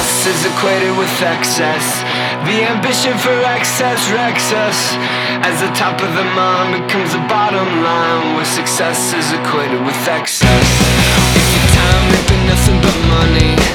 success is equated with excess. The ambition for excess wrecks us, as the top of the mind becomes the bottom line, where success is equated with excess. If your time ain't been nothing but money,